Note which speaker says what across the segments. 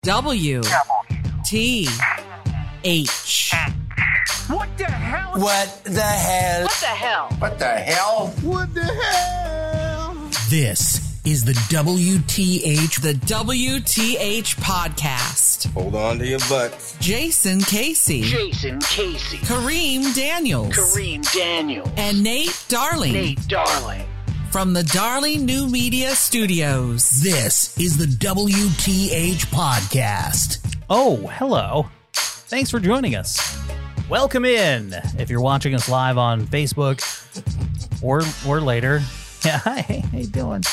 Speaker 1: W T H.
Speaker 2: What the hell?
Speaker 3: What the hell?
Speaker 1: What the hell?
Speaker 3: What the hell?
Speaker 2: What the hell?
Speaker 4: This is the WTH.
Speaker 1: The WTH podcast.
Speaker 3: Hold on to your butts.
Speaker 1: Jason Casey. Kareem Daniels. And Nate Darling. From the Darling New Media Studios.
Speaker 4: This is the WTH podcast.
Speaker 5: Oh, hello. Thanks for joining us. Welcome in. If you're watching us live on Facebook or later. Yeah, hi, how you doing?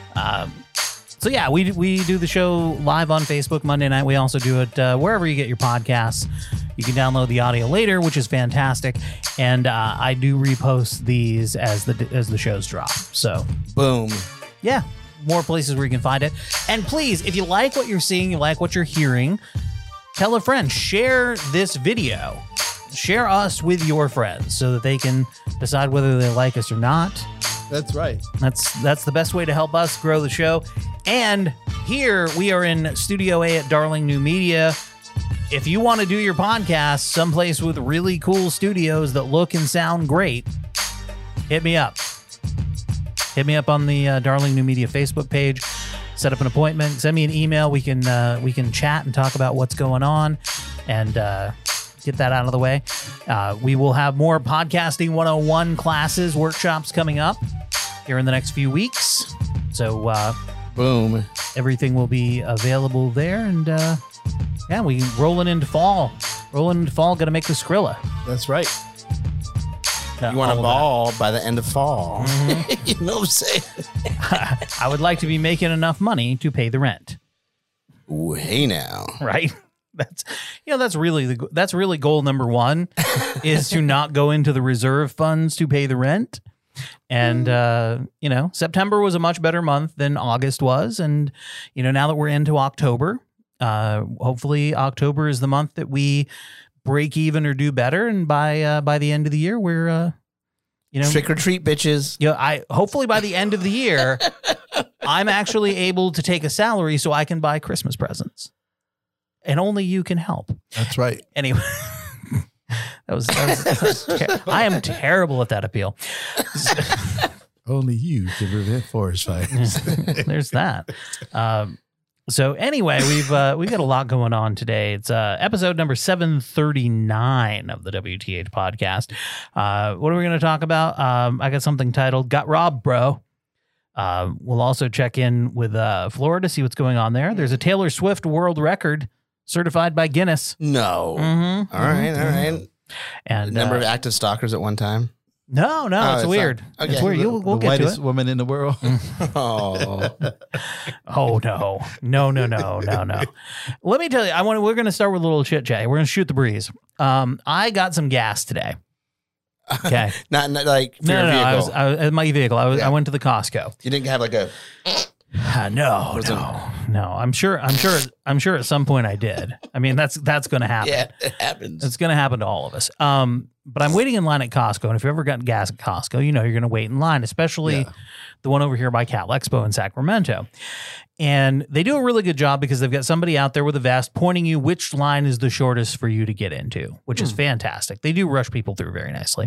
Speaker 5: So yeah, we do the show live on Facebook Monday night. We also do it wherever you get your podcasts. You can download the audio later, which is fantastic. And I do repost these as the shows drop. So
Speaker 3: Boom.
Speaker 5: yeah, more places where you can find it. And please, if you like what you're seeing, you like what you're hearing, tell a friend. Share this video. Share us with your friends so that they can decide whether they like us or not.
Speaker 2: That's right.
Speaker 5: That's the best way to help us grow the show. And here we are in Studio A at Darling New Media. If you want to do your podcast someplace with really cool studios that look and sound great, hit me up. Hit me up on the Darling New Media Facebook page. Set up an appointment. Send me an email. We can chat and talk about what's going on and get that out of the way. We will have more Podcasting 101 classes, workshops coming up here in the next few weeks. So
Speaker 3: Boom.
Speaker 5: everything will be available there. And yeah, we rolling into fall. Going to make the Skrilla.
Speaker 2: That's right.
Speaker 3: You want a ball by the end of fall.
Speaker 5: Mm-hmm.
Speaker 3: You know what I'm saying?
Speaker 5: I would like to be making enough money to pay the rent.
Speaker 3: Ooh, hey now.
Speaker 5: Right? That's really goal number one is to not go into the reserve funds to pay the rent. And September was a much better month than August was, and now that we're into October, hopefully October is the month that we break even or do better, and by the end of the year we're
Speaker 3: Trick or treat, bitches.
Speaker 5: Hopefully by the end of the year I'm actually able to take a salary so I can buy Christmas presents. And only you can help.
Speaker 2: That's right.
Speaker 5: Anyway, that was I am terrible at that appeal.
Speaker 2: Only you can prevent forest fires.
Speaker 5: There's that. So anyway, we've got a lot going on today. It's episode number 739 of the WTH podcast. What are we going to talk about? I got something titled "Got Robbed, Bro." We'll also check in with Florida, see what's going on there. There's a Taylor Swift world record certified by Guinness.
Speaker 3: No.
Speaker 5: Mm-hmm.
Speaker 3: All right.
Speaker 5: And
Speaker 3: Number of active stalkers at one time.
Speaker 5: No, it's weird.
Speaker 3: Not, okay.
Speaker 5: It's weird. We'll
Speaker 2: the
Speaker 5: get to
Speaker 2: whitest
Speaker 5: it.
Speaker 2: woman in the world.
Speaker 3: Oh.
Speaker 5: Oh no. Let me tell you, we're going to start with a little chit chat. We're going to shoot the breeze. I got some gas today. Okay.
Speaker 3: not like for your vehicle.
Speaker 5: I was my vehicle. I went to the Costco.
Speaker 3: You didn't have like a.
Speaker 5: No. I'm sure at some point I did. I mean, that's going to happen.
Speaker 3: Yeah, it happens.
Speaker 5: It's going to happen to all of us. But I'm waiting in line at Costco, and if you've ever gotten gas at Costco, you're going to wait in line, especially the one over here by Cal Expo in Sacramento. And they do a really good job because they've got somebody out there with a vest pointing you which line is the shortest for you to get into, which is fantastic. They do rush people through very nicely.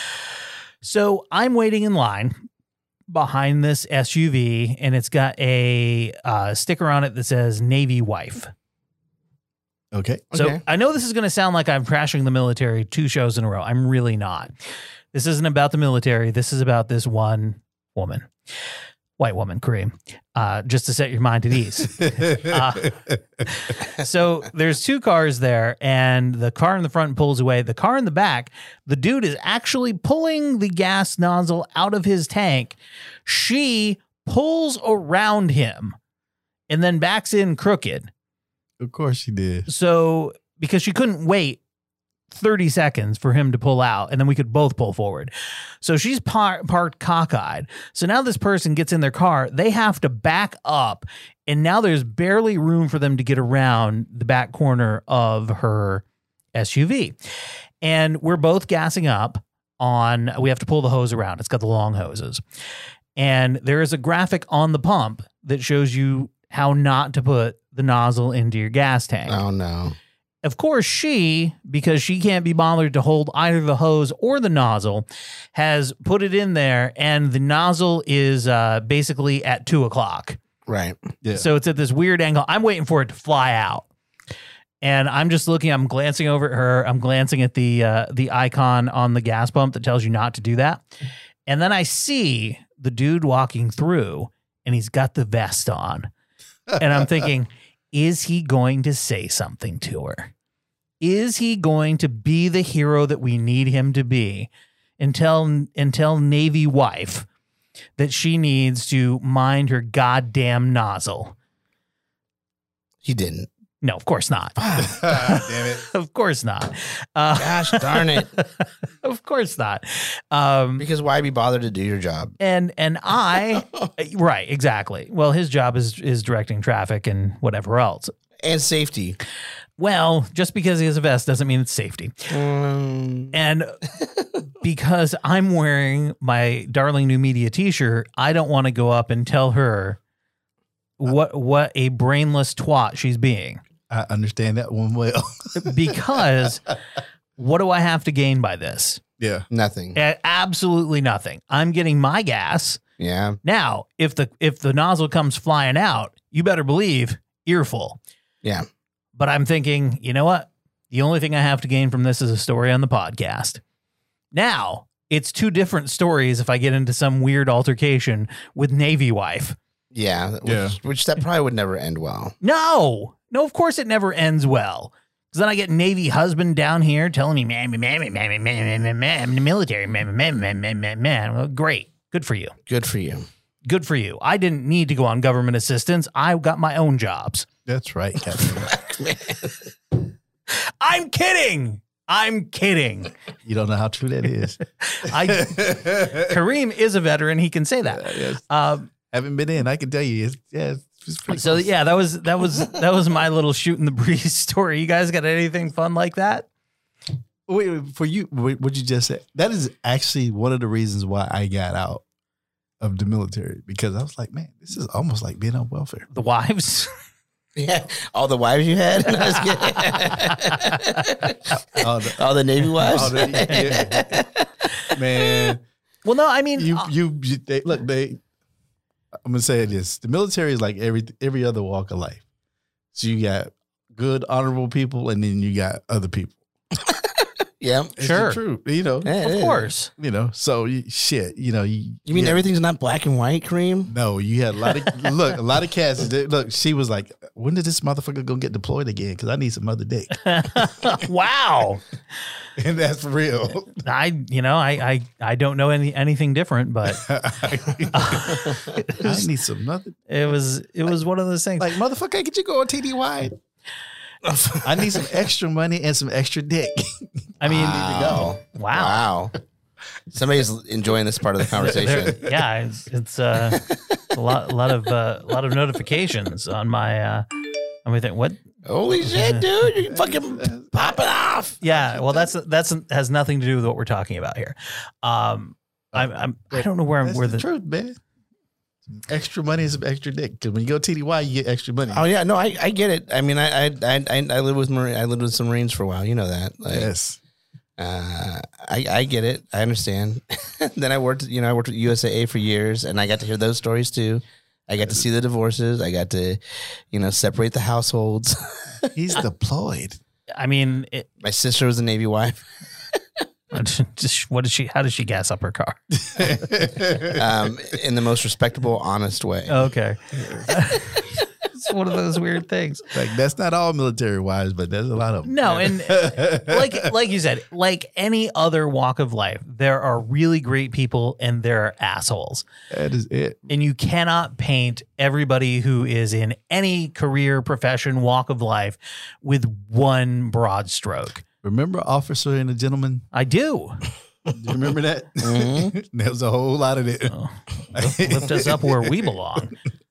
Speaker 5: So I'm waiting in line behind this SUV, and it's got a sticker on it that says Navy Wife.
Speaker 2: Okay.
Speaker 5: So I know this is going to sound like I'm trashing the military 2 shows in a row. I'm really not. This isn't about the military. This is about this one woman, white woman, Kareem, just to set your mind at ease. So there's 2 cars there, and the car in the front pulls away. The car in the back, the dude is actually pulling the gas nozzle out of his tank. She pulls around him and then backs in crooked.
Speaker 2: Of course she did.
Speaker 5: So, because she couldn't wait 30 seconds for him to pull out, and then we could both pull forward. So she's parked cockeyed. So now this person gets in their car. They have to back up, and now there's barely room for them to get around the back corner of her SUV. And we're both gassing up on, we have to pull the hose around. It's got the long hoses. And there is a graphic on the pump that shows you how not to put the nozzle into your gas tank.
Speaker 3: Oh, no.
Speaker 5: Of course, because she can't be bothered to hold either the hose or the nozzle, has put it in there, and the nozzle is basically at 2 o'clock.
Speaker 3: Right.
Speaker 2: Yeah.
Speaker 5: So it's at this weird angle. I'm waiting for it to fly out. And I'm just looking, I'm glancing over at her. I'm glancing at the icon on the gas pump that tells you not to do that. And then I see the dude walking through, and he's got the vest on. And I'm thinking, is he going to say something to her? Is he going to be the hero that we need him to be and tell Navy wife that she needs to mind her goddamn nozzle?
Speaker 3: He didn't.
Speaker 5: No, of course not.
Speaker 2: Damn it.
Speaker 5: Of course not.
Speaker 3: Gosh darn it.
Speaker 5: Of course not.
Speaker 3: Because why be bothered to do your job?
Speaker 5: And I, right, exactly. Well, his job is directing traffic and whatever else.
Speaker 3: And safety.
Speaker 5: Well, just because he has a vest doesn't mean it's safety. And because I'm wearing my Darling New Media t-shirt, I don't want to go up and tell her what a brainless twat she's being.
Speaker 2: I understand that one well.
Speaker 5: Because what do I have to gain by this?
Speaker 2: Yeah.
Speaker 3: Nothing.
Speaker 5: Absolutely nothing. I'm getting my gas.
Speaker 3: Yeah.
Speaker 5: Now, if the nozzle comes flying out, you better believe earful.
Speaker 3: Yeah.
Speaker 5: But I'm thinking, you know what? The only thing I have to gain from this is a story on the podcast. Now, it's two different stories if I get into some weird altercation with Navy wife.
Speaker 3: Yeah. Which that probably would never end well.
Speaker 5: No, of course it never ends well. Because then I get Navy husband down here telling me, man, I'm the military, man. Well, great. Good for you.
Speaker 3: Good for you.
Speaker 5: Good for you. I didn't need to go on government assistance. I got my own jobs.
Speaker 2: That's right, Captain.
Speaker 5: I'm kidding.
Speaker 2: You don't know how true that is.
Speaker 5: Kareem is a veteran. He can say that.
Speaker 2: Yes. Haven't been in. I can tell you. It's pretty
Speaker 5: So
Speaker 2: close.
Speaker 5: yeah, that was my little shoot in the breeze story. You guys got anything fun like that?
Speaker 2: Wait, for you, what you just said, that is actually one of the reasons why I got out of the military, because I was like, man, this is almost like being on welfare.
Speaker 5: The wives?
Speaker 3: Yeah. All the wives you had? All the Navy wives?
Speaker 2: Man.
Speaker 5: Well, no, I mean,
Speaker 2: look, I'm going to say this. The military is like every other walk of life. So you got good, honorable people, and then you got other people.
Speaker 3: Yeah.
Speaker 2: It's
Speaker 5: sure.
Speaker 2: the truth, you know.
Speaker 3: Yeah,
Speaker 5: of course.
Speaker 2: You know, so shit, you know.
Speaker 3: You mean everything's not black and white, Kareem?
Speaker 2: No, you had a lot of, a lot of cats. Look, she was like, when did this motherfucker go get deployed again? Because I need some other dick.
Speaker 5: Wow.
Speaker 2: And that's for real.
Speaker 5: I don't know anything different, but
Speaker 2: I need some nothing.
Speaker 5: it was one of those things.
Speaker 2: Like, motherfucker, could you go on TDY? I need some extra money and some extra dick.
Speaker 5: I mean,
Speaker 3: Wow.
Speaker 5: wow.
Speaker 3: Somebody's enjoying this part of the conversation.
Speaker 5: Yeah, it's a lot of notifications on my thing. What?
Speaker 3: Holy shit, dude! You're fucking popping off.
Speaker 5: Yeah, well, that's has nothing to do with what we're talking about here. I don't know where
Speaker 2: That's
Speaker 5: where
Speaker 2: the
Speaker 5: the
Speaker 2: truth, man. Some extra money and some extra dick. Because when you go TDY, you get extra money.
Speaker 3: Oh yeah, no, I get it. I mean, I lived with I lived with some Marines for a while. You know that. Like,
Speaker 2: Yes.
Speaker 3: I get it. I understand. Then I worked with USAA for years, and I got to hear those stories too. I got to see the divorces. I got to, separate the households.
Speaker 2: He's deployed.
Speaker 5: I mean,
Speaker 3: My sister was a Navy wife.
Speaker 5: what is she? How does she gas up her car?
Speaker 3: In the most respectable, honest way.
Speaker 5: Okay, it's one of those weird things.
Speaker 2: Like, that's not all military wives, but there's a lot of them.
Speaker 5: No, and like you said, like any other walk of life, there are really great people and there are assholes.
Speaker 2: That is it.
Speaker 5: And you cannot paint everybody who is in any career, profession, walk of life with one broad stroke.
Speaker 2: Remember Officer and a Gentleman?
Speaker 5: I do.
Speaker 2: Do you remember that?
Speaker 3: Mm-hmm.
Speaker 2: There was a whole lot of it.
Speaker 5: Oh, lift us up where we belong.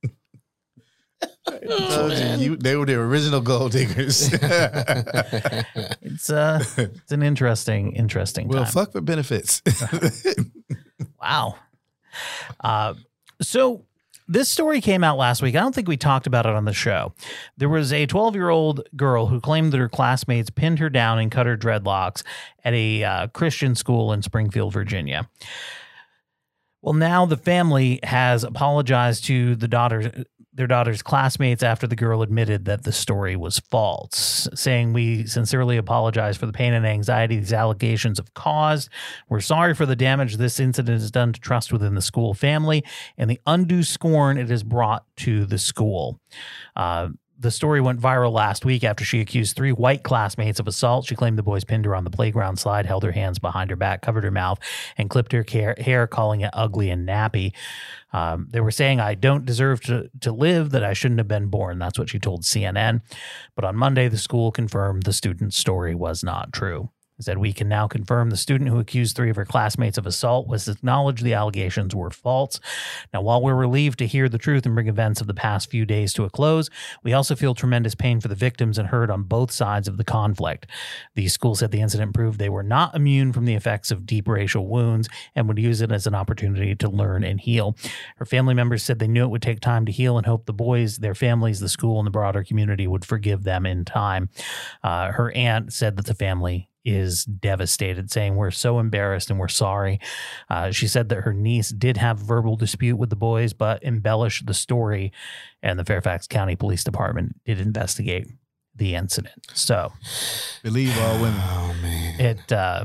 Speaker 2: They were the original gold diggers.
Speaker 5: It's an interesting
Speaker 2: Well,
Speaker 5: time.
Speaker 2: fuck for benefits.
Speaker 5: Wow. So This story came out last week. I don't think we talked about it on the show. There was a 12-year-old girl who claimed that her classmates pinned her down and cut her dreadlocks at a Christian school in Springfield, Virginia. Well, now the family has apologized to their daughter's classmates after the girl admitted that the story was false, saying, "We sincerely apologize for the pain and anxiety these allegations have caused. We're sorry for the damage this incident has done to trust within the school family and the undue scorn it has brought to the school." The story went viral last week after she accused 3 white classmates of assault. She claimed the boys pinned her on the playground slide, held her hands behind her back, covered her mouth, and clipped her hair, calling it ugly and nappy. They were saying, "I don't deserve to live, that I shouldn't have been born." That's what she told CNN. But on Monday, the school confirmed the student's story was not true. It said, "We can now confirm the student who accused 3 of her classmates of assault was acknowledged the allegations were false. Now, while we're relieved to hear the truth and bring events of the past few days to a close, we also feel tremendous pain for the victims and hurt on both sides of the conflict." The school said the incident proved they were not immune from the effects of deep racial wounds and would use it as an opportunity to learn and heal. Her family members said they knew it would take time to heal and hoped the boys, their families, the school, and the broader community would forgive them in time. Her aunt said that the family is devastated, saying, "We're so embarrassed and we're sorry." She said that her niece did have a verbal dispute with the boys, but embellished the story, and the Fairfax County Police Department did investigate the incident. So,
Speaker 2: believe all women.
Speaker 3: Oh man,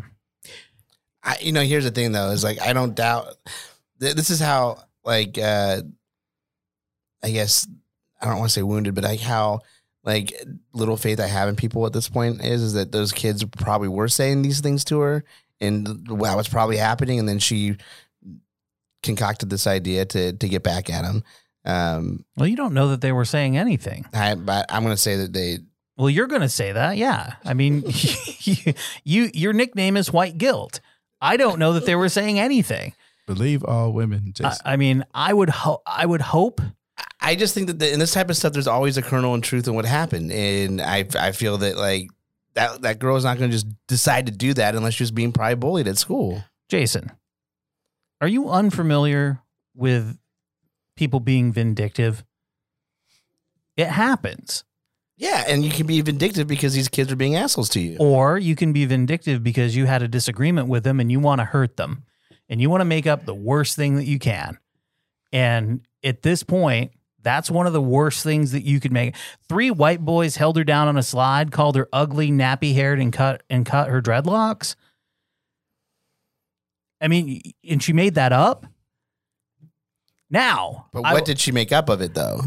Speaker 3: here's the thing though, is like, I don't doubt this is how, like, I guess I don't want to say wounded, but like how, like, little faith I have in people at this point is that those kids probably were saying these things to her and wow, what's probably happening. And then she concocted this idea to get back at him.
Speaker 5: Well, you don't know that they were saying anything.
Speaker 3: But I'm going to say that they.
Speaker 5: Well, you're going to say that. Yeah. I mean, your nickname is White Guilt. I don't know that they were saying anything.
Speaker 2: Believe all women, Jason.
Speaker 5: I mean, I would hope.
Speaker 3: I just think that in this type of stuff, there's always a kernel of truth in what happened. And I feel that, like, that girl is not going to just decide to do that unless she's being probably bullied at school.
Speaker 5: Jason, are you unfamiliar with people being vindictive? It happens.
Speaker 3: Yeah, and you can be vindictive because these kids are being assholes to you.
Speaker 5: Or you can be vindictive because you had a disagreement with them and you want to hurt them. And you want to make up the worst thing that you can. And at this point, that's one of the worst things that you could make. 3 white boys held her down on a slide, called her ugly, nappy-haired, and cut her dreadlocks. I mean, and she made that up. Now,
Speaker 3: but what did she make up of it, though?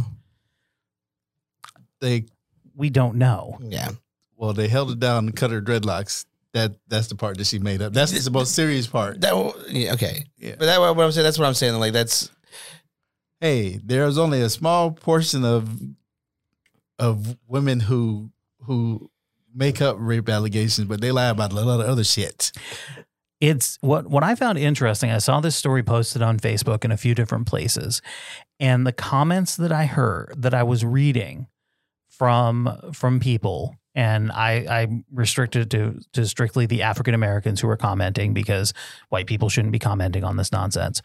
Speaker 5: We don't know.
Speaker 3: Yeah.
Speaker 2: Well, they held it down and cut her dreadlocks. That's the part that she made up. That's the most serious part.
Speaker 3: Okay. Yeah. But what I'm saying, that's what I'm saying. Like, that's.
Speaker 2: Hey, there's only a small portion of women who make up rape allegations, but they lie about a lot of other shit.
Speaker 5: It's what I found interesting. I saw this story posted on Facebook in a few different places, and the comments that I heard, that I was reading from people, and I restricted it to strictly the African Americans who were commenting because white people shouldn't be commenting on this nonsense.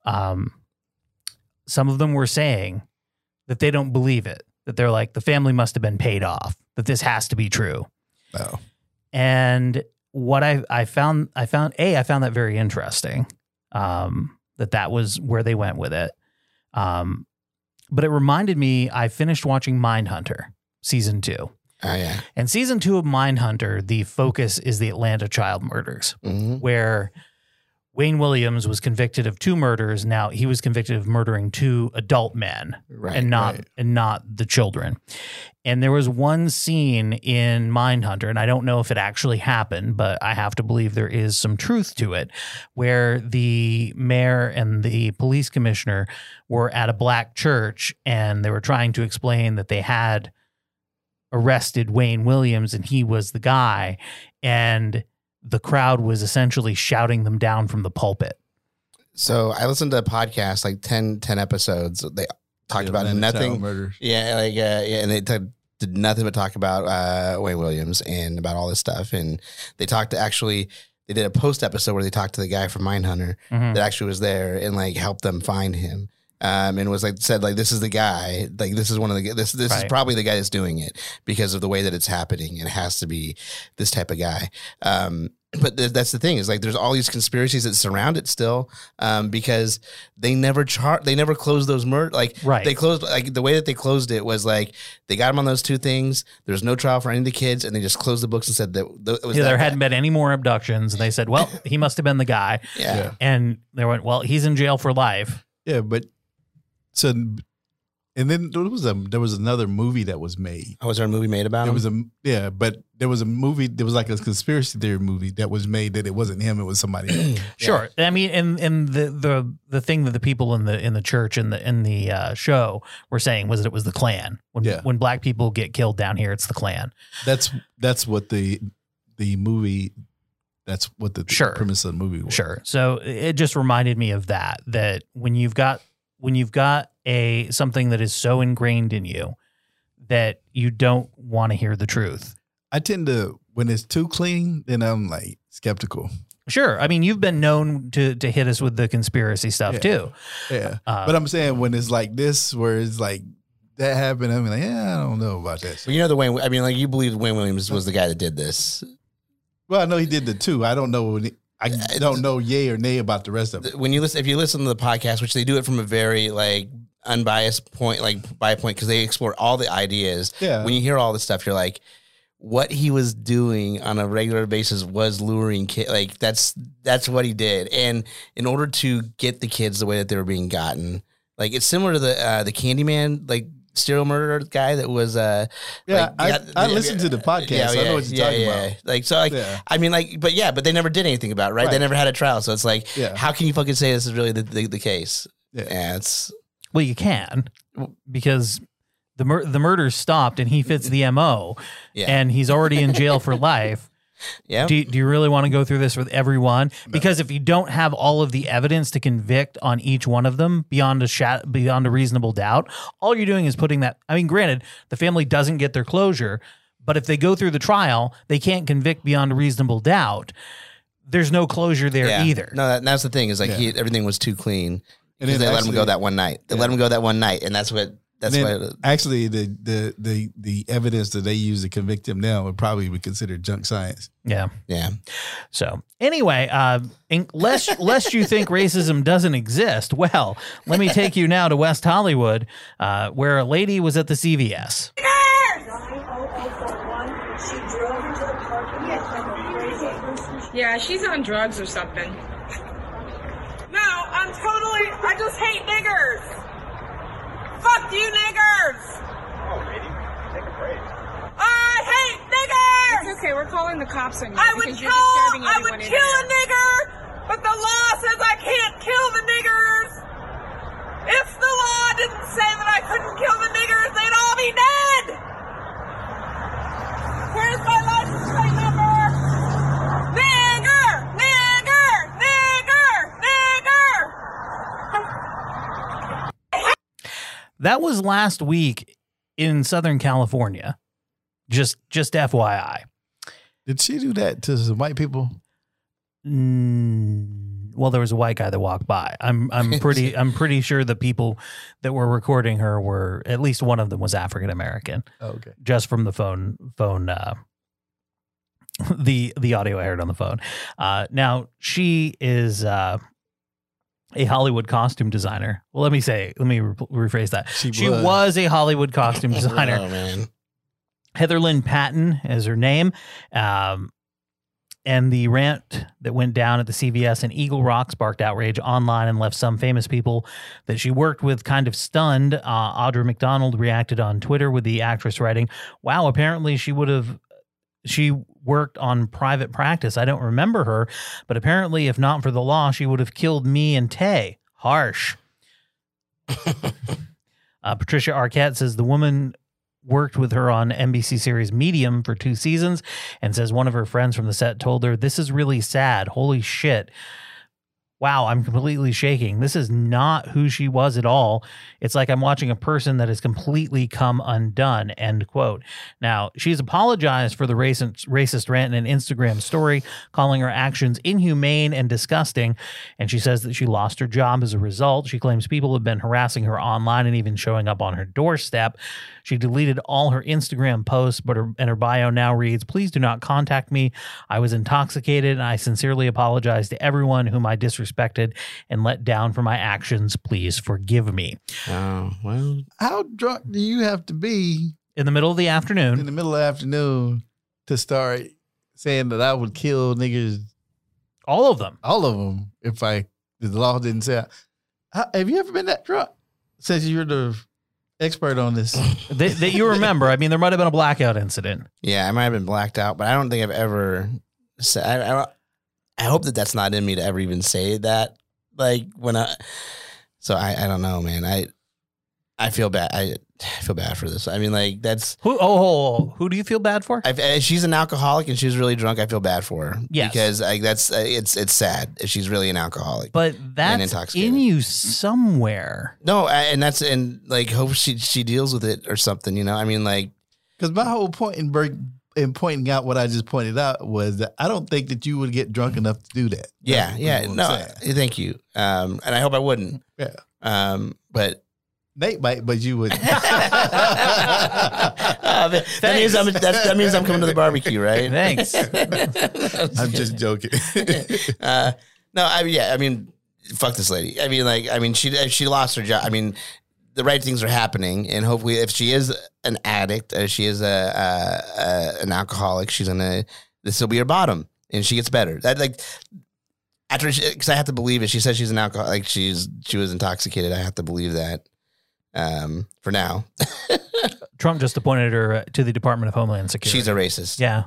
Speaker 5: Some of them were saying that they don't believe it, that they're like, the family must have been paid off, that this has to be true.
Speaker 2: Oh.
Speaker 5: And what I found that very interesting, that was where they went with it. But it reminded me, I finished watching Mindhunter season 2.
Speaker 3: Oh, yeah.
Speaker 5: And season 2 of Mindhunter, the focus is the Atlanta child murders, where Wayne Williams was convicted of 2 murders. Now he was convicted of murdering 2 adult men, and not the children. And there was one scene in Mindhunter, and I don't know if it actually happened, but I have to believe there is some truth to it, where the mayor and the police commissioner were at a black church and they were trying to explain that they had arrested Wayne Williams and he was the guy, and the crowd was essentially shouting them down from the pulpit.
Speaker 3: So I listened to a podcast, like 10 episodes. They talked about nothing. Yeah, and they did nothing but talk about Wayne Williams and about all this stuff. And they they did a post episode where they talked to the guy from Mindhunter that actually was there and like helped them find him. and was said this is the guy, this is one of the this is probably the guy that's doing it because of the way that it's happening. It has to be this type of guy. But that's the thing is there's all these conspiracies that surround it still, because they never closed those murders. They closed the way that they closed it was they got him on those 2 things. There's no trial for any of the kids, and they just closed the books and said that it was
Speaker 5: there hadn't been any more abductions. And they said, well, he must have been the guy.
Speaker 3: Yeah.
Speaker 5: And they went, well, he's in jail for life.
Speaker 2: Yeah, but so. And then there was another movie that was made.
Speaker 3: Oh, was there a movie made about him?
Speaker 2: But there was a movie. There was a conspiracy theory movie that was made that it wasn't him. It was somebody else.
Speaker 5: Sure. Yeah. I mean, and the thing that the people in the church in the show were saying was that it was the Klan. When black people get killed down here, it's the Klan.
Speaker 2: That's what the movie. That's what the premise of the movie was.
Speaker 5: Sure. So it just reminded me of that when you've got something that is so ingrained in you that you don't want to hear the truth.
Speaker 2: I tend to, when it's too clean, then I'm skeptical.
Speaker 5: Sure. I mean, you've been known to hit us with the conspiracy stuff too.
Speaker 2: Yeah. But I'm saying when it's like this, where it's that happened, I'm I don't know about that.
Speaker 3: Well, the Wayne, I mean, you believe Wayne Williams was the guy that did this.
Speaker 2: Well, I know he did the 2. I don't know. I don't know yay or nay about the rest of it.
Speaker 3: If you listen to the podcast, which they do it from a very unbiased point, by a point, because they explore all the ideas.
Speaker 2: Yeah.
Speaker 3: When you hear all this stuff, you're what he was doing on a regular basis was luring kids. That's what he did, and in order to get the kids the way that they were being gotten, it's similar to the Candyman serial murderer guy that was
Speaker 2: I listened to the podcast. I know what you're talking about.
Speaker 3: I mean, but they never did anything about it, right? They never had a trial, so it's how can you fucking say this is really the case? It's
Speaker 5: well, you can, because the murder stopped and he fits the MO, and he's already in jail for life.
Speaker 3: Yeah.
Speaker 5: Do you really want to go through this with everyone? Because if you don't have all of the evidence to convict on each one of them beyond a reasonable doubt, all you're doing is putting that. I mean, granted, the family doesn't get their closure, but if they go through the trial, they can't convict beyond a reasonable doubt. There's no closure there either.
Speaker 3: No, that's the thing is everything was too clean. And they let him go that one night. They let him go that one night, and that's what.
Speaker 2: Actually, the evidence that they use to convict him now would probably be considered junk science.
Speaker 5: Yeah.
Speaker 3: Yeah.
Speaker 5: So anyway, lest you think racism doesn't exist, well, let me take you now to West Hollywood, where a lady was at the CVS.
Speaker 6: Yeah, she's on drugs or something. No, I just hate niggers. Fuck you, niggers! Oh, lady, take a break. I hate niggers! It's okay, we're calling the cops on you. I would kill a nigger, but the law says I can't kill the niggers. If the law didn't say that I couldn't kill the niggers, they'd all be dead. Here's my license plate number. Nigger! Nigger! Nigger! Nigger!
Speaker 5: That was last week in Southern California. Just FYI.
Speaker 2: Did she do that to some white people?
Speaker 5: Well, there was a white guy that walked by. I'm pretty sure the people that were recording her were, at least one of them was African American.
Speaker 2: Oh, okay.
Speaker 5: Just from the phone the audio I heard on the phone. Now she is a Hollywood costume designer. Well, let me rephrase that. She was a Hollywood costume designer.
Speaker 3: Oh, man.
Speaker 5: Heather Lynn Patton is her name. And the rant that went down at the CVS in Eagle Rock sparked outrage online and left some famous people that she worked with kind of stunned. Audra McDonald reacted on Twitter with the actress writing, "Wow, apparently she worked on private practice. I don't remember her, but apparently if not for the law, she would have killed me and Tay. Harsh." Patricia Arquette says the woman worked with her on NBC series Medium for 2 seasons and says one of her friends from the set told her, "This is really sad. Holy shit. Wow, I'm completely shaking. This is not who she was at all. It's like I'm watching a person that has completely come undone, end quote. Now, she's apologized for the racist rant in an Instagram story, calling her actions inhumane and disgusting. And she says that she lost her job as a result. She claims people have been harassing her online and even showing up on her doorstep. She deleted all her Instagram posts, but her bio now reads, "Please do not contact me. I was intoxicated, and I sincerely apologize to everyone whom I disrespected and let down for my actions. Please forgive me."
Speaker 3: Oh, well.
Speaker 2: How drunk do you have to be
Speaker 5: In the middle of the
Speaker 2: in
Speaker 5: afternoon.
Speaker 2: the middle of the afternoon to start saying that I would kill niggas,
Speaker 5: All of them.
Speaker 2: all of them, if the law didn't say? Have you ever been that drunk? Since you're the expert on this.
Speaker 5: That you remember. I mean, there might have been a blackout incident.
Speaker 3: Yeah, I might have been blacked out, but I don't think I've ever said. I hope that that's not in me to ever even say that. Like when I don't know, man. I feel bad. I feel bad for this. I mean, like that's
Speaker 5: Who do you feel bad for?
Speaker 3: if she's an alcoholic and she's really drunk, I feel bad for her.
Speaker 5: Yes.
Speaker 3: Because like that's it's sad if she's really an alcoholic.
Speaker 5: But that's
Speaker 3: intoxicated.
Speaker 5: in you somewhere.
Speaker 3: No, and like hope she deals with it or something. You know, I mean, like
Speaker 2: Because my whole point in pointing out what I just pointed out was that I don't think that you would get drunk enough to do that.
Speaker 3: yeah,
Speaker 2: That's
Speaker 3: yeah.
Speaker 2: what I'm
Speaker 3: No,
Speaker 2: saying.
Speaker 3: thank you. And I hope I wouldn't.
Speaker 2: Yeah.
Speaker 3: But.
Speaker 2: Nate might, but you would.
Speaker 3: That means I'm coming to the barbecue, right?
Speaker 5: Thanks.
Speaker 2: I'm just joking.
Speaker 3: No, I mean, fuck this lady. I mean, she lost her job. I mean, the right things are happening, and hopefully, if she is an addict, or she is an alcoholic, this will be her bottom, and she gets better. That like. Because I have to believe it. She says she's an alcoholic. Like she was intoxicated. I have to believe that. For now,
Speaker 5: Trump just appointed her to the Department of Homeland Security.
Speaker 3: she's a racist.
Speaker 5: Yeah.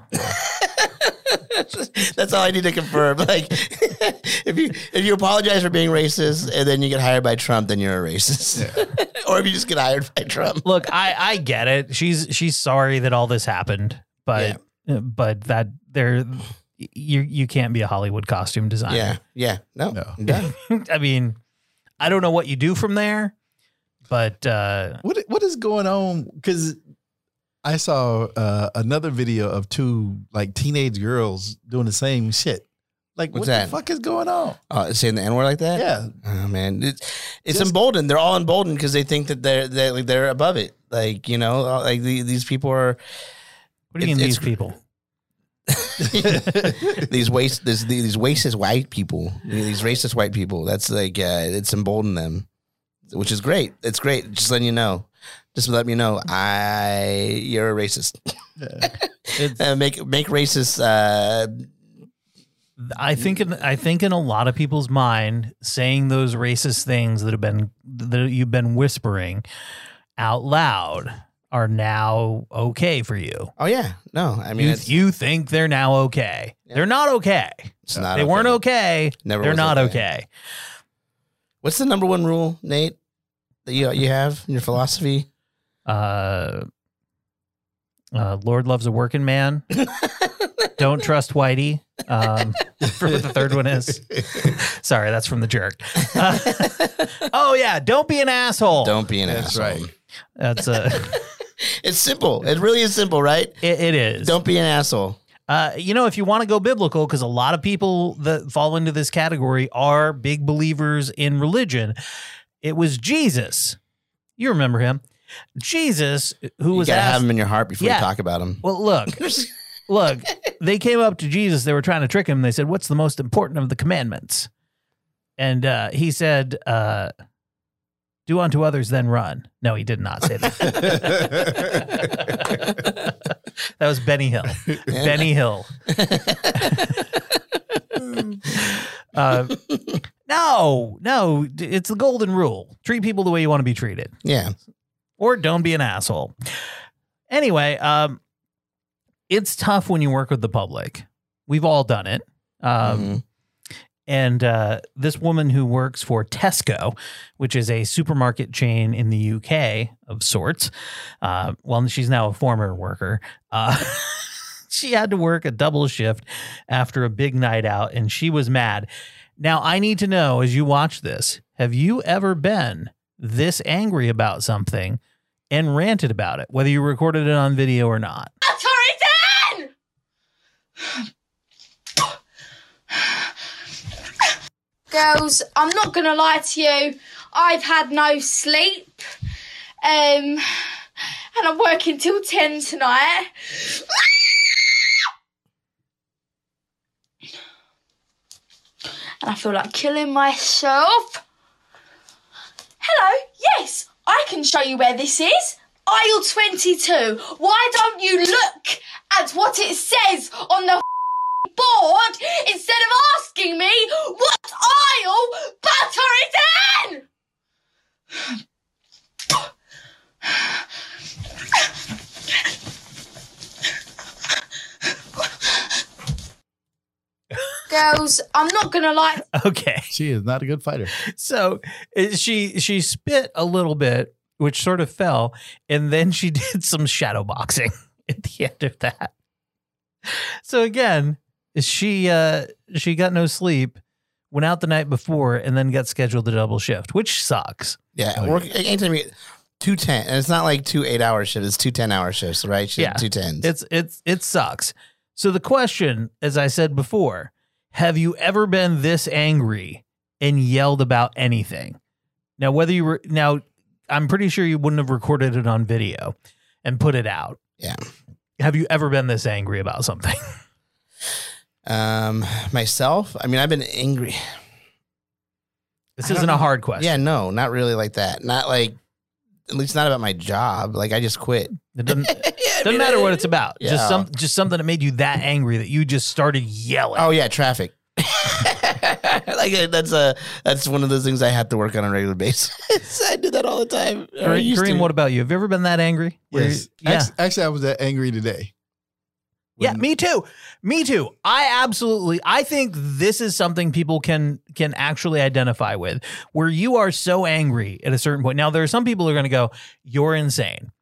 Speaker 3: That's all I need to confirm. Like, if you apologize for being racist and then you get hired by Trump, then you're a racist. Yeah. Or if you just get hired by Trump.
Speaker 5: Look, I get it. She's sorry that all this happened, but that you can't be a Hollywood costume designer.
Speaker 3: Yeah. No. I'm done.
Speaker 5: I mean, I don't know what you do from there. But
Speaker 2: what is going on? Because I saw another video of two like teenage girls doing the same shit. Like,
Speaker 3: What's
Speaker 2: what
Speaker 3: that?
Speaker 2: the fuck is going on?
Speaker 3: Saying the N-word like that?
Speaker 2: Yeah.
Speaker 3: Oh man, it's emboldened. They're all emboldened because they think that they're above it. Like, you know, like these people are.
Speaker 5: What do you mean these people?
Speaker 3: these racist white people. These racist white people. That's like it's emboldened them. Which is great. It's great. Just letting you know. Just let me know. You're a racist. Make racist.
Speaker 5: I think in a lot of people's mind, saying those racist things that you've been whispering out loud are now okay for you.
Speaker 3: Oh yeah. No, I mean
Speaker 5: you think they're now okay. Yeah. They're not okay.
Speaker 3: It's not.
Speaker 5: They weren't okay.
Speaker 3: Never.
Speaker 5: They're not okay.
Speaker 3: What's the number one rule, Nate, that you have in your philosophy?
Speaker 5: Lord loves a working man. Don't trust Whitey. For what the third one is. Sorry, that's from The Jerk. Oh yeah, don't be an asshole.
Speaker 3: Don't be an
Speaker 2: That's
Speaker 3: asshole.
Speaker 2: right.
Speaker 5: That's
Speaker 3: It's simple. It really is simple, right?
Speaker 5: It is.
Speaker 3: Don't be an asshole.
Speaker 5: If you want to go biblical, because a lot of people that fall into this category are big believers in religion. It was Jesus. You remember him. Jesus, who was
Speaker 3: You gotta
Speaker 5: asked,
Speaker 3: have him in your heart before you talk about him.
Speaker 5: Well, look, they came up to Jesus. They were trying to trick him. They said, "What's the most important of the commandments?" And he said, "Do unto others, then run." No, he did not say that. That was Benny Hill. Benny Hill. No, it's the golden rule. Treat people the way you want to be treated.
Speaker 3: Yeah.
Speaker 5: Or don't be an asshole. Anyway, it's tough when you work with the public. We've all done it. And this woman who works for Tesco, which is a supermarket chain in the UK of sorts, well, she's now a former worker. She had to work a double shift after a big night out, and she was mad. Now, I need to know, as you watch this, have you ever been this angry about something and ranted about it, whether you recorded it on video or not?
Speaker 7: Girls, I'm not going to lie to you. I've had no sleep. And I'm working till 10 tonight. And I feel like killing myself. Hello, yes, I can show you where this is. Aisle 22. Why don't you look at what it says on the board instead of asking me what aisle butter is in? Girls, I'm not gonna lie.
Speaker 5: Okay.
Speaker 2: She is not a good fighter.
Speaker 5: So she spit a little bit, which sort of fell, and then she did some shadow boxing at the end of that. So again, she got no sleep, went out the night before, and then got scheduled to double shift, which sucks.
Speaker 3: Yeah, work anytime you 210, and it's not like 2 8-hour shifts, it's 2 10-hour shifts, right? She
Speaker 5: Yeah,
Speaker 3: 2 10s.
Speaker 5: It sucks. So the question, as I said before, have you ever been this angry and yelled about anything? Now, I'm pretty sure you wouldn't have recorded it on video and put it out.
Speaker 3: Yeah.
Speaker 5: Have you ever been this angry about something?
Speaker 3: Myself, I mean, I've been angry.
Speaker 5: This isn't a hard question.
Speaker 3: Yeah, no, not really like that. Not like, at least not about my job. Like I just quit.
Speaker 5: It doesn't matter what it's about.
Speaker 3: Yeah.
Speaker 5: Just something that made you that angry that you just started yelling.
Speaker 3: Oh yeah, traffic. Like that's one of those things I have to work on a regular basis. I do that all the time.
Speaker 5: Kareem, what about you? Have you ever been that angry?
Speaker 2: Yes.
Speaker 5: Yeah.
Speaker 2: Actually, I was that angry today.
Speaker 5: Yeah, me too. I think this is something people can actually identify with, where you are so angry at a certain point. Now, there are some people who are going to go, you're insane.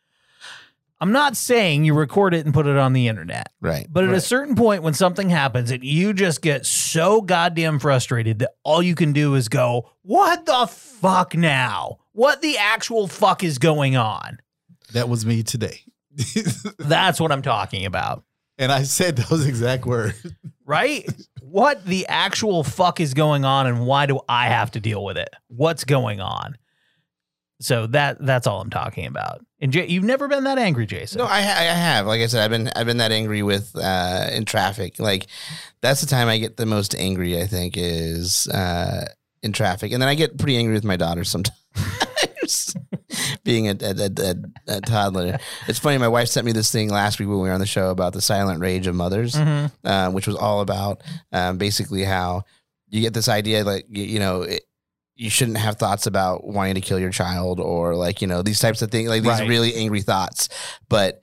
Speaker 5: I'm not saying you record it and put it on the internet.
Speaker 3: Right.
Speaker 5: But at a certain point when something happens and you just get so goddamn frustrated that all you can do is go, what the fuck now? What the actual fuck is going on?
Speaker 2: That was me today.
Speaker 5: That's what I'm talking about.
Speaker 2: And I said those exact words.
Speaker 5: Right? What the actual fuck is going on and why do I have to deal with it? What's going on? So that's all I'm talking about. And you've never been that angry, Jason?
Speaker 3: No, I have. Like I said, I've been that angry with in traffic. Like that's the time I get the most angry. I think is in traffic, and then I get pretty angry with my daughter sometimes. Being a toddler, it's funny. My wife sent me this thing last week when we were on the show about the silent rage of mothers, which was all about basically how you get this idea, like you shouldn't have thoughts about wanting to kill your child or like, these types of things, like these really angry thoughts, but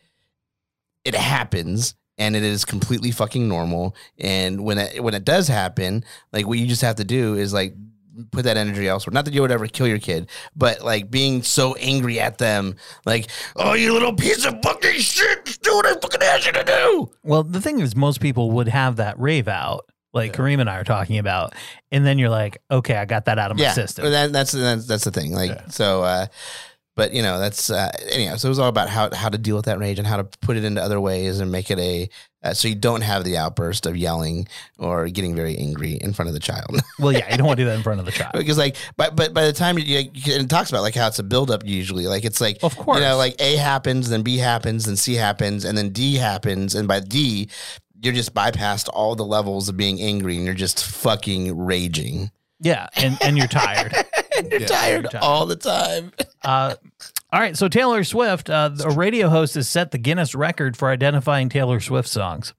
Speaker 3: it happens and it is completely fucking normal. And when it does happen, like what you just have to do is like put that energy elsewhere. Not that you would ever kill your kid, but like being so angry at them, like, oh, you little piece of fucking shit, just do what I fucking asked you to do.
Speaker 5: Well, the thing is, most people would have that rave out, like Kareem and I are talking about, and then you're like, okay, I got that out of my system.
Speaker 3: That's the thing. Like, so, but that's anyhow. So it was all about how to deal with that rage and how to put it into other ways and make it so you don't have the outburst of yelling or getting very angry in front of the child.
Speaker 5: Well, yeah, you don't want to do that in front of the child
Speaker 3: because like, but by the time it talks about like how it's a buildup usually, like it's like,
Speaker 5: of course,
Speaker 3: like A happens, then B happens, then C happens, and then D happens, and by D, you're just bypassed all the levels of being angry and you're just fucking raging.
Speaker 5: Yeah, and you're tired.
Speaker 3: And you're tired all the time.
Speaker 5: All right, so Taylor Swift, a radio host, has set the Guinness record for identifying Taylor Swift songs.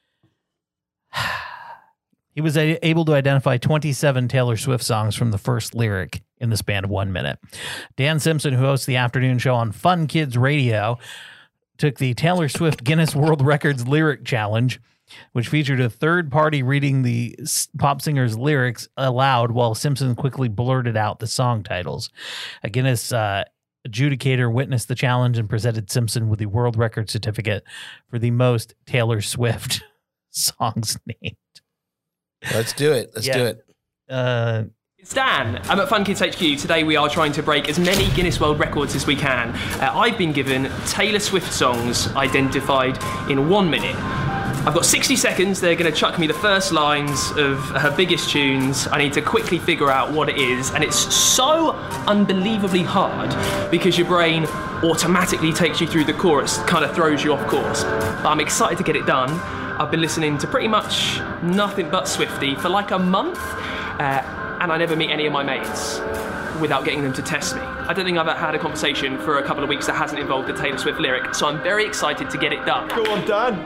Speaker 5: He was able to identify 27 Taylor Swift songs from the first lyric in the span of 1 minute. Dan Simpson, who hosts the afternoon show on Fun Kids Radio, took the Taylor Swift Guinness World Records Lyric Challenge, which featured a third party reading the pop singer's lyrics aloud while Simpson quickly blurted out the song titles. A Guinness adjudicator witnessed the challenge and presented Simpson with the world record certificate for the most Taylor Swift songs named.
Speaker 3: Let's do it. Let's do it.
Speaker 8: It's Dan. I'm at Fun Kids HQ. Today we are trying to break as many Guinness World Records as we can. I've been given Taylor Swift songs identified in 1 minute. I've got 60 seconds. They're going to chuck me the first lines of her biggest tunes. I need to quickly figure out what it is. And it's so unbelievably hard because your brain automatically takes you through the chorus, kind of throws you off course. But I'm excited to get it done. I've been listening to pretty much nothing but Swiftie for like a month. And I never meet any of my mates without getting them to test me. I don't think I've had a conversation for a couple of weeks that hasn't involved a Taylor Swift lyric, so I'm very excited to get it done. Go on, Dan.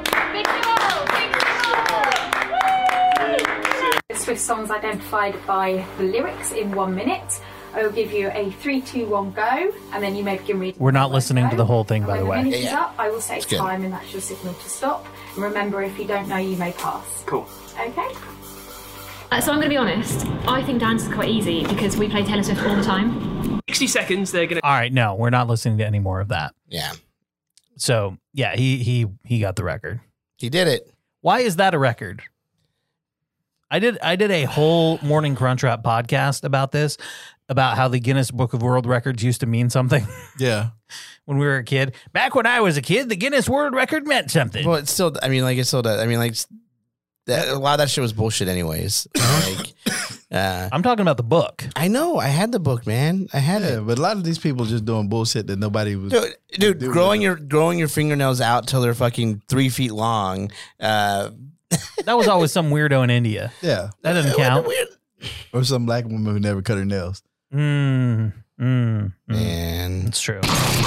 Speaker 9: Swift songs identified by the lyrics in 1 minute. I will give you a 3, 2, 1, go, and then you may begin reading.
Speaker 5: We're not listening to the whole thing, by the way.
Speaker 9: When the minute is up, I will say time, and that's your signal to stop. And remember, if you don't know, you may pass.
Speaker 8: Cool.
Speaker 9: Okay.
Speaker 10: So I'm going to be honest. I think dance is quite easy because we play Taylor Swift all the time.
Speaker 8: 60 seconds. They're going to.
Speaker 5: All right, no, we're not listening to any more of that.
Speaker 3: Yeah.
Speaker 5: So yeah, he got the record.
Speaker 3: He did it.
Speaker 5: Why is that a record? I did a whole Morning Crunch Wrap podcast about this, about how the Guinness Book of World Records used to mean something.
Speaker 2: Yeah.
Speaker 5: When we were a kid. Back when I was a kid, the Guinness World Record meant something.
Speaker 3: Well, it's still, I mean, like, it still does. I mean, like, a lot of that shit was bullshit anyways. Like,
Speaker 5: I'm talking about the book.
Speaker 3: I know. I had the book, man. I had it.
Speaker 2: But a lot of these people just doing bullshit that nobody was.
Speaker 3: Dude, growing your fingernails out till they're fucking 3 feet long.
Speaker 5: That was always some weirdo in India.
Speaker 2: Yeah.
Speaker 5: That doesn't count.
Speaker 2: Or some black woman who never cut her nails.
Speaker 3: Man.
Speaker 5: It's true.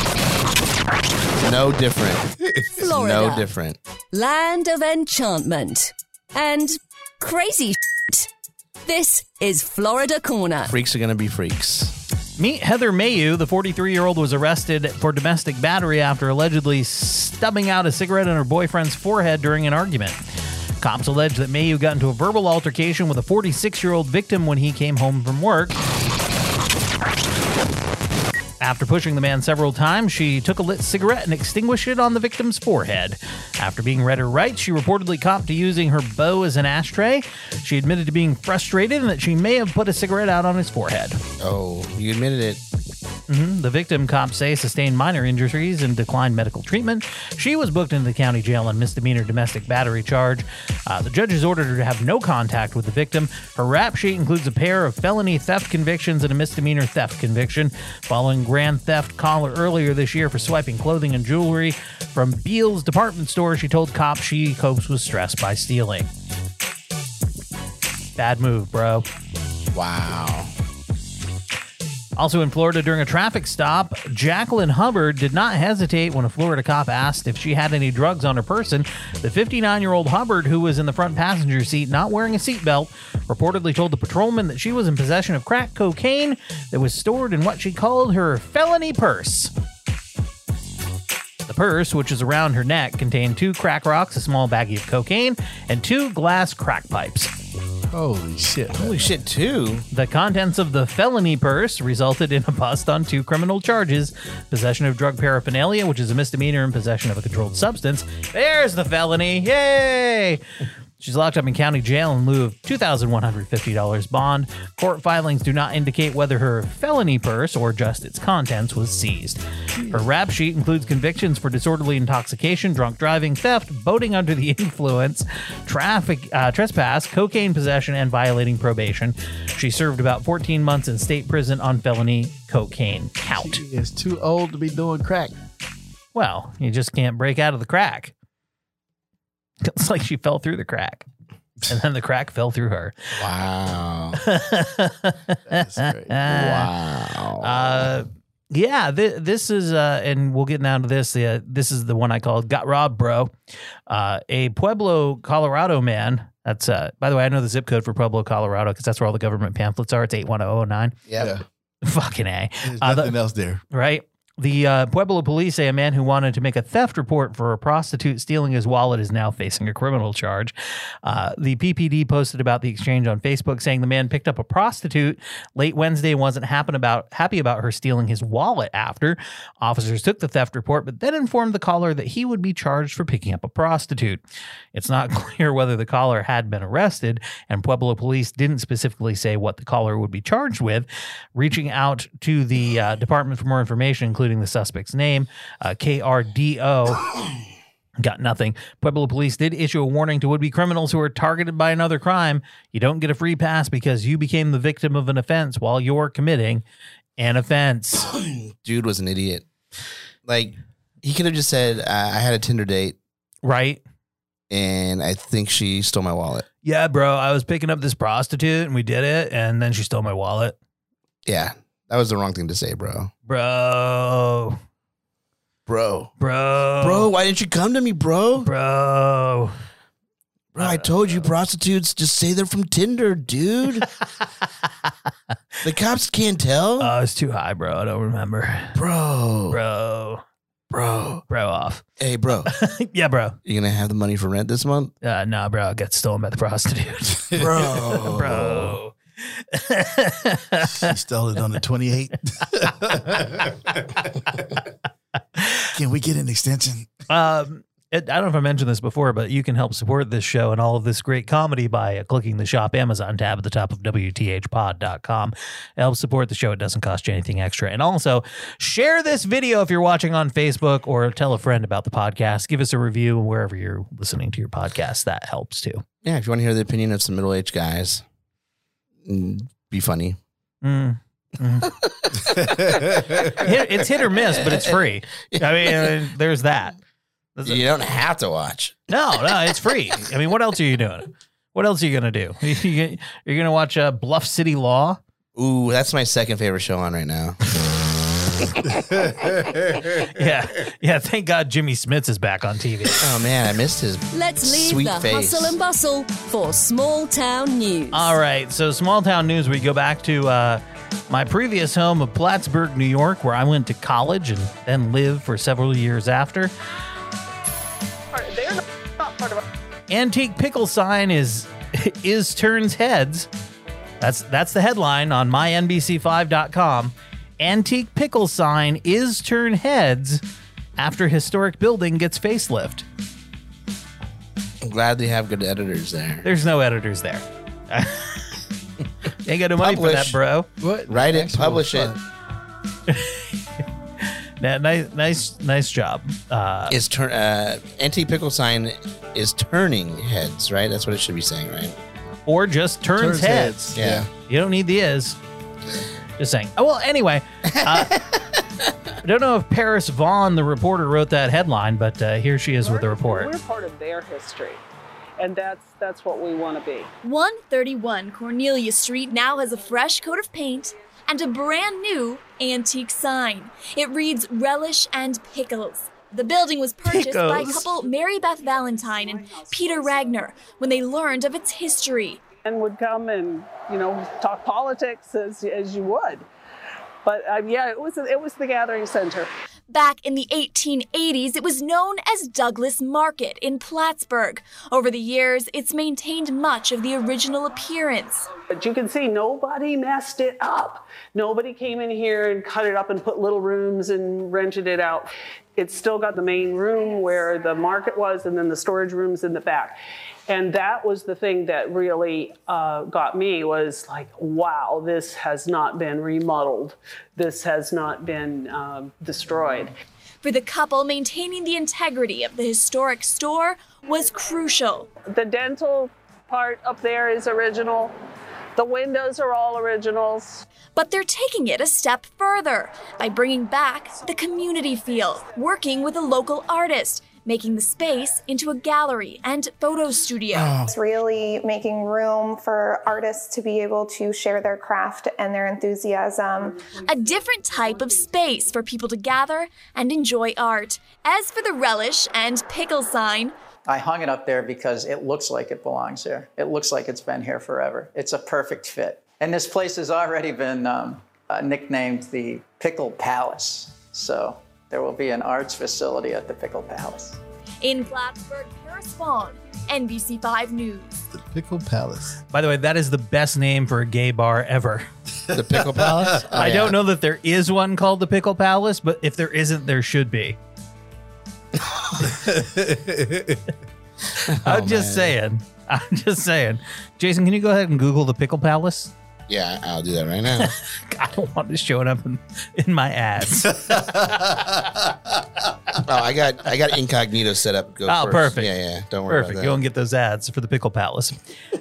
Speaker 3: No different. It's
Speaker 11: Florida.
Speaker 3: no different.
Speaker 11: Land of enchantment and crazy shit. This is Florida Corner.
Speaker 3: Freaks are going to be freaks.
Speaker 5: Meet Heather Mayu. The 43-year-old was arrested for domestic battery after allegedly stubbing out a cigarette on her boyfriend's forehead during an argument. Cops allege that Mayu got into a verbal altercation with a 46-year-old victim when he came home from work. After pushing the man several times, she took a lit cigarette and extinguished it on the victim's forehead. After being read her rights, she reportedly copped to using her bow as an ashtray. She admitted to being frustrated and that she may have put a cigarette out on his forehead.
Speaker 3: Oh, you admitted it.
Speaker 5: The victim, cops say, sustained minor injuries and declined medical treatment. She was booked into the county jail on misdemeanor domestic battery charge. The judges ordered her to have no contact with the victim. Her rap sheet includes a pair of felony theft convictions and a misdemeanor theft conviction. Following grand theft call earlier this year for swiping clothing and jewelry from Beal's department store, she told cops she copes with stress by stealing. Bad move, bro.
Speaker 3: Wow.
Speaker 5: Also in Florida, during a traffic stop, Jacqueline Hubbard did not hesitate when a Florida cop asked if she had any drugs on her person. The 59-year-old Hubbard, who was in the front passenger seat not wearing a seatbelt, reportedly told the patrolman that she was in possession of crack cocaine that was stored in what she called her felony purse. The purse, which is around her neck, contained 2 crack rocks, a small baggie of cocaine, and 2 glass crack pipes.
Speaker 2: Holy shit.
Speaker 3: Holy shit, too.
Speaker 5: The contents of the felony purse resulted in a bust on 2 criminal charges: possession of drug paraphernalia, which is a misdemeanor, and possession of a controlled substance. There's the felony. Yay! She's locked up in county jail in lieu of $2,150 bond. Court filings do not indicate whether her felony purse or just its contents was seized. Her rap sheet includes convictions for disorderly intoxication, drunk driving, theft, boating under the influence, trespass, cocaine possession, and violating probation. She served about 14 months in state prison on felony cocaine count.
Speaker 2: She is too old to be doing crack.
Speaker 5: Well, you just can't break out of the crack. It's like she fell through the crack, and then the crack fell through her.
Speaker 3: Wow.
Speaker 2: That's great.
Speaker 3: Wow.
Speaker 5: Yeah, this is, and we'll get down to this. This is the one I called "Got Robbed, Bro." A Pueblo, Colorado man. That's, by the way, I know the zip code for Pueblo, Colorado, because that's where all the government pamphlets are. It's 81009.
Speaker 3: Yeah.
Speaker 5: Fucking A.
Speaker 2: There's nothing else there.
Speaker 5: Right. The Pueblo police say a man who wanted to make a theft report for a prostitute stealing his wallet is now facing a criminal charge. The PPD posted about the exchange on Facebook, saying the man picked up a prostitute late Wednesday and wasn't happy about her stealing his wallet after. Officers took the theft report, but then informed the caller that he would be charged for picking up a prostitute. It's not clear whether the caller had been arrested, and Pueblo police didn't specifically say what the caller would be charged with. Reaching out to the department for more information, including the suspect's name, KRDO, got nothing. Pueblo police did issue a warning to would-be criminals who are targeted by another crime. You don't get a free pass because you became the victim of an offense while you're committing an offense.
Speaker 3: Dude was an idiot. Like, he could have just said, I had a Tinder date.
Speaker 5: Right.
Speaker 3: And I think she stole my wallet.
Speaker 5: Yeah, bro, I was picking up this prostitute and we did it, and then she stole my wallet.
Speaker 3: Yeah, that was the wrong thing to say, bro.
Speaker 5: Bro,
Speaker 3: why didn't you come to me, bro?
Speaker 5: Bro,
Speaker 3: I told you prostitutes just say they're from Tinder, dude. The cops can't tell.
Speaker 5: Oh, it's too high, bro. I don't remember.
Speaker 3: Bro
Speaker 5: off.
Speaker 3: Hey, bro.
Speaker 5: Yeah, bro.
Speaker 3: You gonna have the money for rent this month?
Speaker 5: Nah, bro. I got stolen by the prostitute.
Speaker 3: Bro.
Speaker 2: She stole it on the 28th. Can we get an extension?
Speaker 5: I don't know if I mentioned this before, but you can help support this show and all of this great comedy by clicking the Shop Amazon tab at the top of WTHpod.com. It helps support the show. It doesn't cost you anything extra. And also, share this video if you're watching on Facebook, or tell a friend about the podcast. Give us a review wherever you're listening to your podcast. That helps too.
Speaker 3: Yeah, if you want to hear the opinion of some middle-aged guys, be funny.
Speaker 5: It's hit or miss, but it's free. I mean, there's that.
Speaker 3: You don't have to watch.
Speaker 5: No, it's free. I mean, what else are you doing? What else are you going to do? You're going to watch Bluff City Law?
Speaker 3: Ooh, that's my second favorite show on right now.
Speaker 5: Yeah. Thank God Jimmy Smits is back on TV.
Speaker 3: Oh, man, I missed his
Speaker 11: Let's leave
Speaker 3: sweet
Speaker 11: the
Speaker 3: face.
Speaker 11: hustle and bustle for small town news.
Speaker 5: All right, so small town news. We go back to my previous home of Plattsburgh, New York, where I went to college and then lived for several years after. Antique pickle sign is turns heads. That's the headline on mynbc5.com. Antique pickle sign is turn heads after historic building gets facelift.
Speaker 3: I'm glad they have good editors there.
Speaker 5: There's no editors there. Ain't got no money for that, bro.
Speaker 2: What?
Speaker 3: Write it, publish it.
Speaker 5: Nice job.
Speaker 3: Antique pickle sign is turning heads, right? That's what it should be saying, right?
Speaker 5: Or just turns heads.
Speaker 3: Yeah.
Speaker 5: You don't need the is. Just saying. Oh, well, anyway. I don't know if Paris Vaughn, the reporter, wrote that headline, but here she is with the report.
Speaker 12: We're part of their history, and that's what we want to be.
Speaker 7: 131 Cornelia Street now has a fresh coat of paint and a brand new antique sign. It reads Relish and Pickles. The building was purchased by couple Mary Beth Valentine and Peter Ragnar when they learned of its history.
Speaker 12: And would come and, talk politics as you would. But it was the gathering center.
Speaker 7: Back in the 1880s, it was known as Douglas Market in Plattsburgh. Over the years, it's maintained much of the original appearance.
Speaker 12: But you can see nobody messed it up. Nobody came in here and cut it up and put little rooms and rented it out. It's still got the main room where the market was, and then the storage rooms in the back. And that was the thing that really got me, was like, wow, this has not been remodeled. This has not been destroyed.
Speaker 7: For the couple, maintaining the integrity of the historic store was crucial.
Speaker 12: The dental part up there is original. The windows are all originals.
Speaker 7: But they're taking it a step further by bringing back the community feel, working with a local artist, making the space into a gallery and photo studio.
Speaker 13: It's really making room for artists to be able to share their craft and their enthusiasm.
Speaker 7: A different type of space for people to gather and enjoy art. As for the Relish and Pickle sign,
Speaker 14: I hung it up there because it looks like it belongs here. It looks like it's been here forever. It's a perfect fit. And this place has already been nicknamed the Pickle Palace. So there will be an arts facility at the Pickle Palace.
Speaker 11: In Plattsburgh, Paris Vaughn, NBC5 News.
Speaker 2: The Pickle Palace.
Speaker 5: By the way, that is the best name for a gay bar ever.
Speaker 3: The Pickle Palace? Oh,
Speaker 5: I don't know that there is one called the Pickle Palace, but if there isn't, there should be. I'm just saying. Jason, can you go ahead and Google the Pickle Palace?
Speaker 3: Yeah, I'll do that right now.
Speaker 5: I don't want it showing up in my ads.
Speaker 3: I got incognito set up. Go first.
Speaker 5: Perfect.
Speaker 3: Yeah. Don't worry about that.
Speaker 5: Go and get those ads for the Pickle Palace.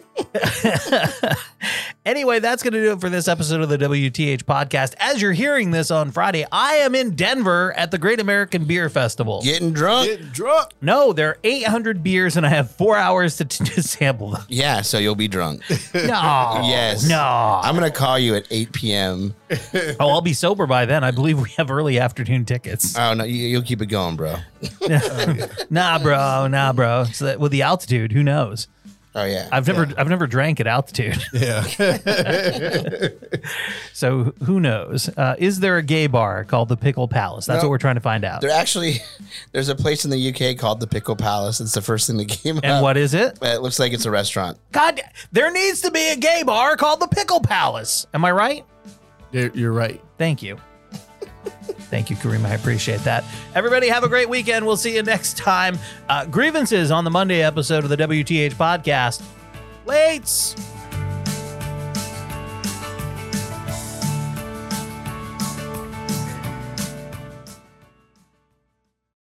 Speaker 5: Anyway, that's going to do it for this episode of the WTH podcast. As you're hearing this on Friday, I am in Denver at the Great American Beer Festival.
Speaker 3: Getting drunk?
Speaker 5: No, there are 800 beers and I have 4 hours to sample them.
Speaker 3: Yeah, so you'll be drunk.
Speaker 5: No.
Speaker 3: Yes.
Speaker 5: No.
Speaker 3: I'm going to call you at 8 p.m.
Speaker 5: Oh, I'll be sober by then. I believe we have early afternoon tickets.
Speaker 3: Oh, no, you'll keep it going, bro.
Speaker 5: Nah, bro. So with the altitude, who knows?
Speaker 3: Oh yeah,
Speaker 5: I've never drank at altitude.
Speaker 2: Yeah.
Speaker 5: So who knows? Is there a gay bar called the Pickle Palace? That's what we're trying to find out.
Speaker 3: There's a place in the UK called the Pickle Palace. It's the first thing that came up.
Speaker 5: And what is it?
Speaker 3: It looks like it's a restaurant.
Speaker 5: God, there needs to be a gay bar called the Pickle Palace. Am I right?
Speaker 2: You're right.
Speaker 5: Thank you. Thank you, Kareem. I appreciate that. Everybody have a great weekend. We'll see you next time. Grievances on the Monday episode of the WTH podcast. Lates.